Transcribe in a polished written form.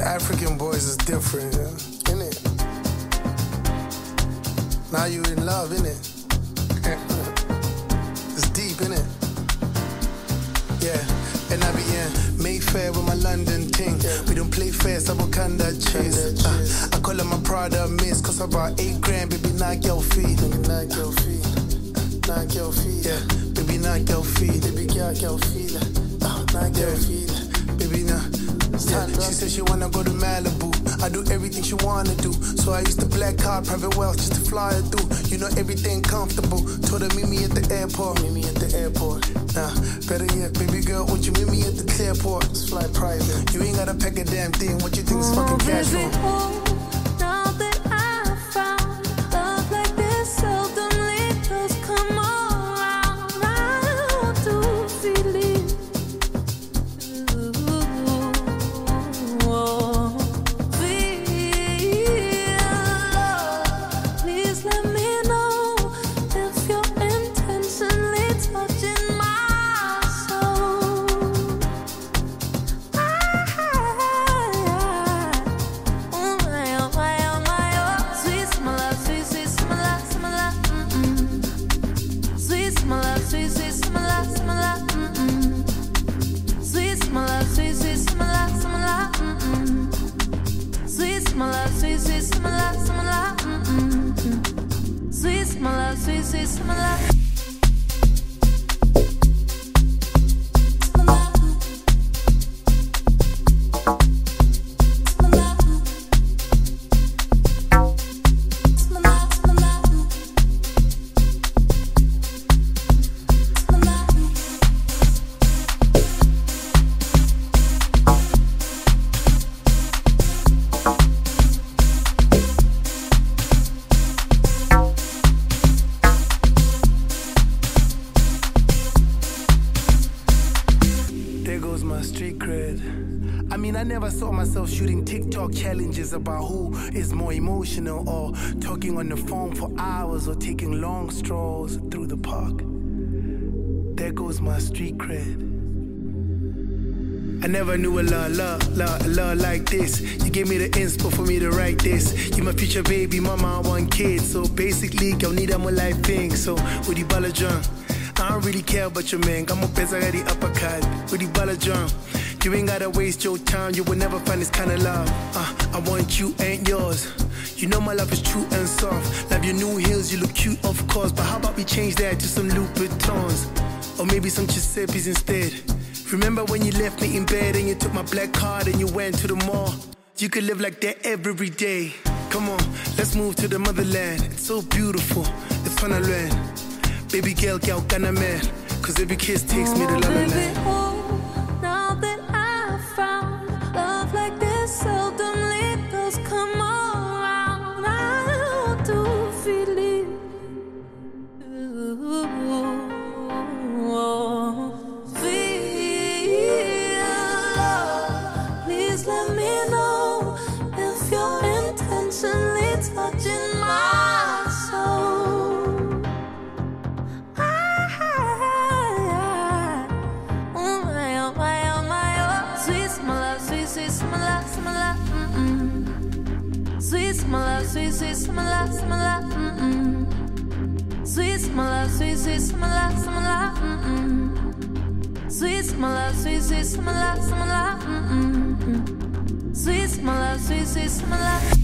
African boys is different, yeah? Innit? Now you in love, innit? It's deep, innit? Yeah, and I be in Mayfair with my London ting. We don't play fair, so I kinda chase. I call it my Prada miss, cause I bought 8 grand, baby, knock your feet. Knock your feet, knock your feet. Yeah, baby, knock your feet. Baby, knock your feet. Knock your feet. Baby, nah. Yeah. She said she wanna go to Malibu. I do everything she wanna do. So I used to black card private wealth just to fly her through. You know everything comfortable. Told her meet me at the airport. Meet me at the airport. Nah, better yet, baby girl, won't you meet me at the clearport? Let's fly private. You ain't gotta pack a damn thing. What you think is fucking casual? Shooting TikTok challenges about who is more emotional, or talking on the phone for hours, or taking long strolls through the park. There goes my street cred. I never knew a love like this. You gave me the inspo for me to write this. You my future baby mama, I want kids. So basically, girl, need a more life thing. So with the ball drum, I don't really care about your man. I'm a pesa got the uppercut with the ball drum. You ain't gotta waste your time, you will never find this kind of love. I want you, ain't yours. You know my love is true and soft. Love your new heels, you look cute, of course. But how about we change that to some Louboutins? Or maybe some Giuseppe's instead. Remember when you left me in bed and you took my black card and you went to the mall? You could live like that every day. Come on, let's move to the motherland. It's so beautiful, it's fun to learn. Baby girl, can I man? Cause every kiss takes me to La La Land. Sweet my love, sweet my love, my love, Sweet my love, sweet my love, my love, Sweet my love, sweet my love, my love, Sweet my love, sweet my love.